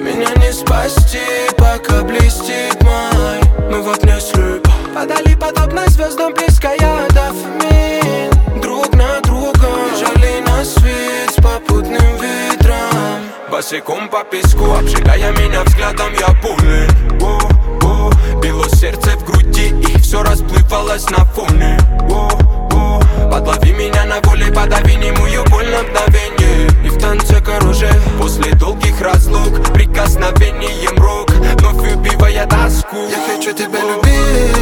Меня не спасти, пока блестит май. Мы в огне слеп. Подали подобно звездам близкая дофамин. Друг на друга бежали на свет с попутным ветром. Босиком по песку, обжигая меня взглядом, я пули. Било сердце в груди, и все расплывалось на фоне. Подлови меня на воле, подави немую боль на мгновенье. И в танце короже, после долгих разлук, прикосновением рук вновь убивая тоску. Я хочу тебя любить,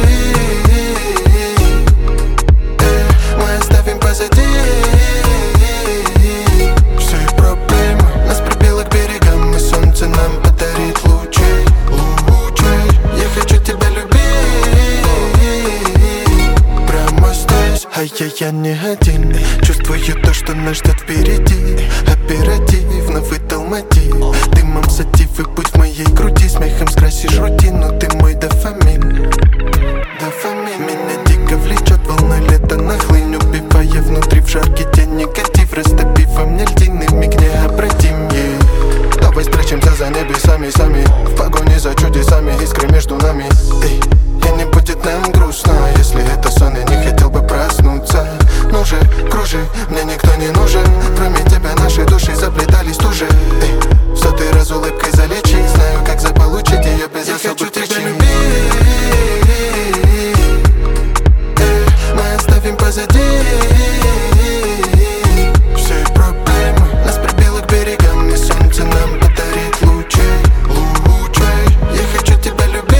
мы оставим позади все проблемы. Нас прибило к берегам, и солнце нам подарит лучи. Я хочу тебя любить прямо здесь. А я не один, чувствую то, что нас ждет впереди. Оперативно вытолмати, дымом сативы, будь в моей груди. Смехом скрасишь рутину, ты мой дофамин. Дофамин меня дико влечет, волной лета нахлынь, убивая внутри в жаркий день негатив, растопив во мне льдины, миг необратим. Давай спрячемся за небесами сами, в погоне за чудесами, искры между нами. И не будет нам грустно, если это сон, я не хотел бы проснуться. Ну же, кружи, мне никто не нужен, кроме тебя наши души заплетались туже. В сотый раз улыбкой залечить, знаю, как заполучить ее без особых причин. Мы оставим позади все проблемы. Нас прибило к берегам, и солнце нам подарит лучи. Я хочу тебя любить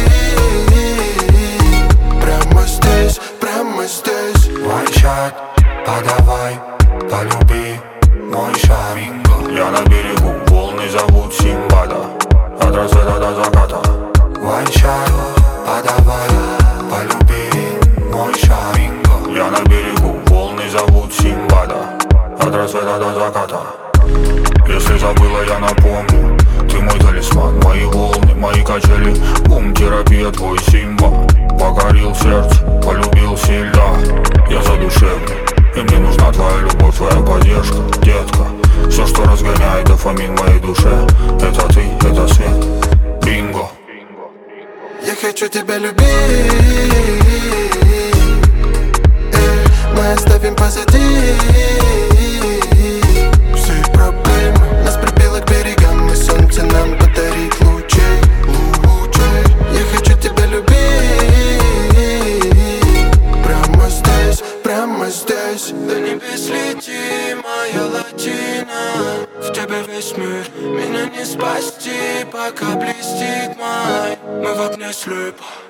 прямо здесь, прямо здесь. One shot, подавай, полюби мой шар. Я на берегу, волны зовут Симбада, от рассвета до заката. One shot, подавай, полюби мой шар. Я на берегу, волны зовут Симбада, от рассвета до заката. Если забыла, я напомню, ты мой талисман, мои волны, мои качели. Бум, терапия, твой Симба. Покорил сердце, полюбил сильно. Я задушевный, и мне нужна твоя любовь, твоя поддержка, детка. Все, что разгоняет дофамин в моей душе, это ты, это свет, бинго. Я хочу тебя любить, мы оставим позади все проблемы. Нас прибило к берегам, и солнце нам подарит лучи. Я хочу тебя любить прямо здесь, прямо здесь. До небес лети, моя латина. В тебе весь мир, меня не спасти, пока блестит май. Мы в огне слеп.